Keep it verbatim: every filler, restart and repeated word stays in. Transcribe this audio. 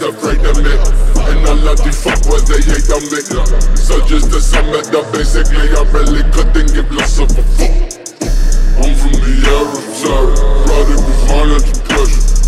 afraid of me. And all of the fuck where they hate on me. So just to sum it up, basically I really couldn't give less of a fuck. I'm from the era of terror, brought it with violence and pleasure.